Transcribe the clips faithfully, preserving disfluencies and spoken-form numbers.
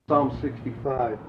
Psalm sixty-five.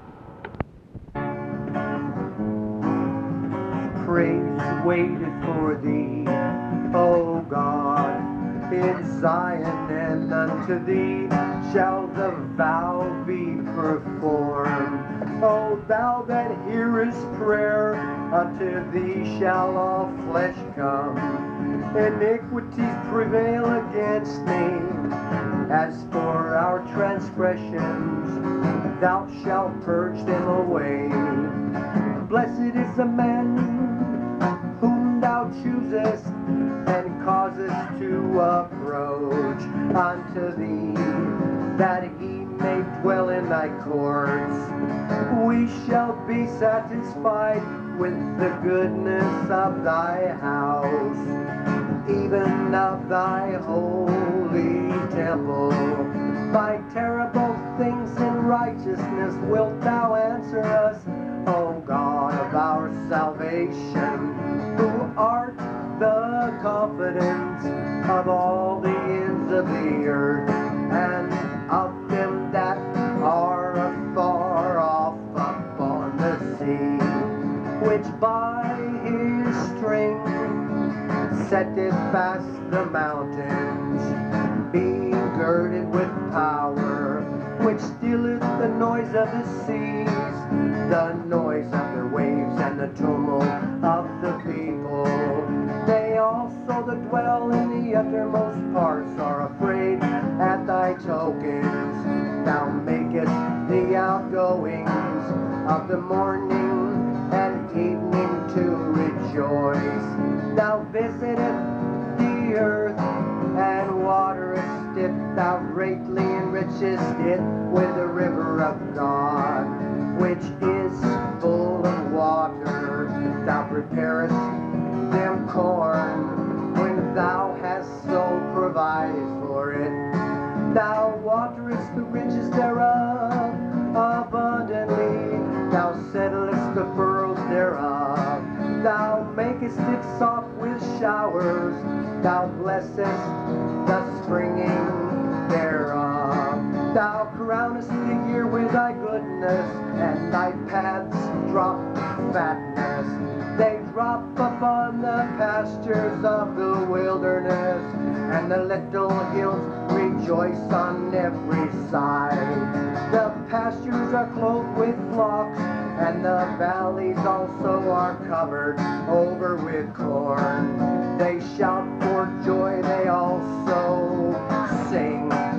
Praise waited for thee, O God, in Zion, and unto thee shall the vow be performed. O thou that hearest prayer, unto thee shall all flesh come. Iniquities prevail against me. As for our transgressions, thou shalt purge them away. Blessed is the man whom thou choosest and causest to approach unto thee, that he may dwell in thy courts. We shall be satisfied with the goodness of thy house, even of thy holy temple. By terrible things in righteousness wilt thou answer us, O God of our salvation, who art the confidence of all the ends of the earth, and of them that are afar off upon the sea, which by his strength setteth fast the mountains, being girded with power, which stilleth the noise of the seas, the noise of their waves, and the tumult of the people. They also that dwell in the uttermost parts are afraid at thy tokens. Thou makest the outgoings of the morning and evening to rejoice. Thou visitest the earth and waterest it. Thou greatly enrichest it with the river of God, which is full of water. Thou preparest them corn when thou hast so provided for it. Thou waterest the ridges thereof abundantly. Thou settlest the furrows thereof. Thou makest it soft with showers. Thou blessest the springing thereof. Thou crownest the year with thy goodness, and thy paths drop fatness. They drop upon the pastures of the wilderness, and the little hills rejoice on every side. The pastures are clothed with flocks, and the valleys also are covered over with corn. They shout for joy, they also sing